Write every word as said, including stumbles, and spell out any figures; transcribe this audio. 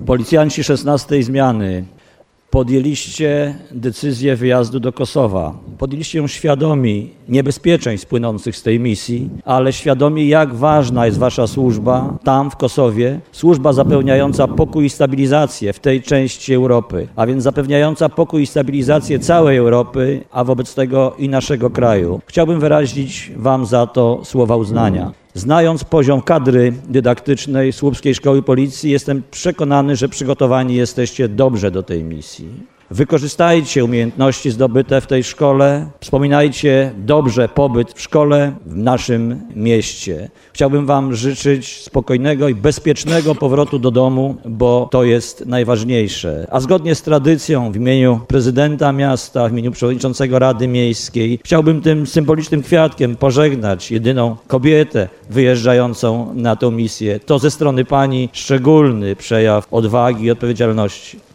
Policjanci szesnastej zmiany, podjęliście decyzję wyjazdu do Kosowa. Podjęliście ją świadomi niebezpieczeństw płynących z tej misji, ale świadomi, jak ważna jest wasza służba tam w Kosowie. Służba zapewniająca pokój i stabilizację w tej części Europy, a więc zapewniająca pokój i stabilizację całej Europy, a wobec tego i naszego kraju. Chciałbym wyrazić wam za to słowa uznania. Znając poziom kadry dydaktycznej Słupskiej Szkoły Policji, jestem przekonany, że przygotowani jesteście dobrze do tej misji. Wykorzystajcie umiejętności zdobyte w tej szkole, wspominajcie dobrze pobyt w szkole w naszym mieście. Chciałbym wam życzyć spokojnego i bezpiecznego powrotu do domu, bo to jest najważniejsze. A zgodnie z tradycją w imieniu prezydenta miasta, w imieniu przewodniczącego Rady Miejskiej, chciałbym tym symbolicznym kwiatkiem pożegnać jedyną kobietę wyjeżdżającą na tę misję. To ze strony pani szczególny przejaw odwagi i odpowiedzialności.